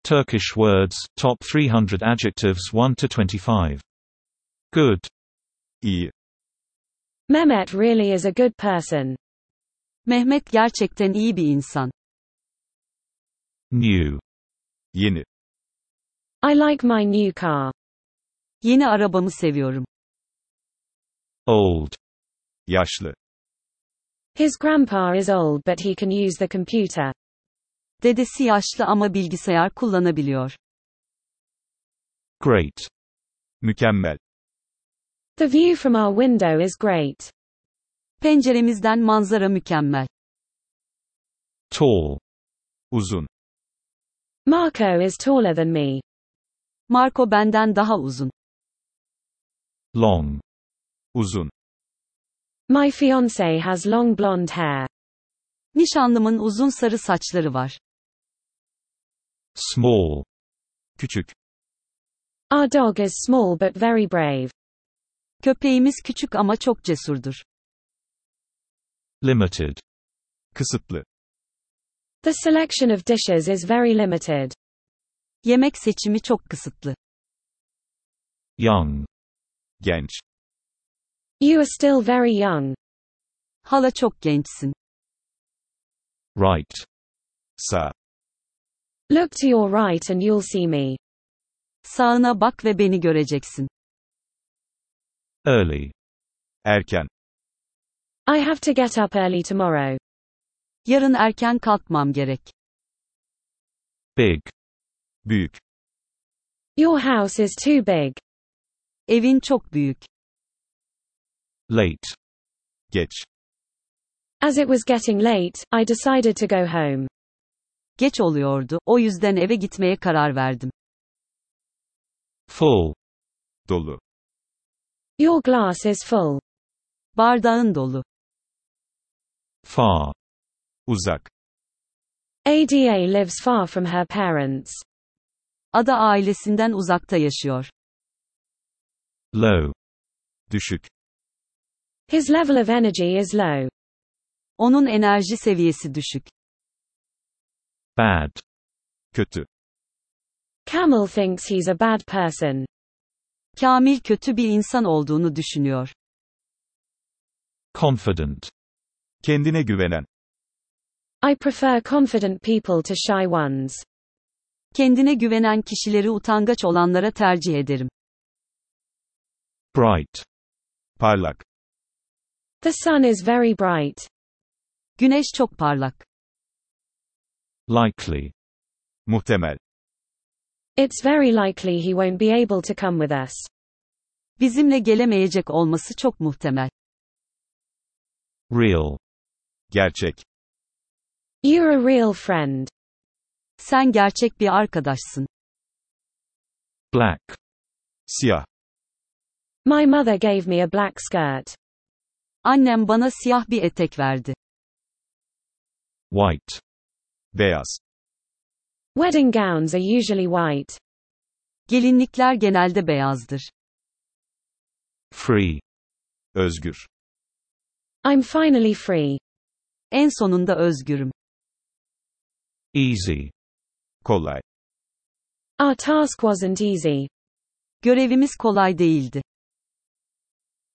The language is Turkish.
Turkish words, top 300 adjectives 1 to 25. Good. İyi. Mehmet really is a good person. Mehmet gerçekten iyi bir insan. New. Yeni. I like my new car. Yeni arabamı seviyorum. Old. Yaşlı. His grandpa is old but he can use the computer. Dedesi yaşlı ama bilgisayar kullanabiliyor. Great. Mükemmel. The view from our window is great. Penceremizden manzara mükemmel. Tall. Uzun. Marco is taller than me. Marco benden daha uzun. Long. Uzun. My fiancé has long blonde hair. Nişanlımın uzun sarı saçları var. Small. Küçük. Our dog is small but very brave. Köpeğimiz küçük ama çok cesurdur. Limited. Kısıtlı. The selection of dishes is very limited. Yemek seçimi çok kısıtlı. Young. Genç. You are still very young. Hala çok gençsin. Right. Sağ. Look to your right and you'll see me. Sağına bak ve beni göreceksin. Early. Erken. I have to get up early tomorrow. Yarın erken kalkmam gerek. Big. Büyük. Your house is too big. Evin çok büyük. Late. Geç. As it was getting late, I decided to go home. Geç oluyordu, o yüzden eve gitmeye karar verdim. Full. Dolu. Your glass is full. Bardağın dolu. Far. Uzak. Ada lives far from her parents. Ada ailesinden uzakta yaşıyor. Low. Düşük. His level of energy is low. Onun enerji seviyesi düşük. Bad. Kötü. Camel thinks he's a bad person. Kamil kötü bir insan olduğunu düşünüyor. Confident. Kendine güvenen. I prefer confident people to shy ones. Kendine güvenen kişileri utangaç olanlara tercih ederim. Bright. Parlak. The sun is very bright. Güneş çok parlak. Likely. Muhtemel. It's very likely he won't be able to come with us. Bizimle gelemeyecek olması çok muhtemel. Real. Gerçek. You're a real friend. Sen gerçek bir arkadaşsın. Black. Siyah. My mother gave me a black skirt. Annem bana siyah bir etek verdi. White. Beyaz. Wedding gowns are usually white. Gelinlikler genelde beyazdır. Free. Özgür. I'm finally free. En sonunda özgürüm. Easy. Kolay. Our task wasn't easy. Görevimiz kolay değildi.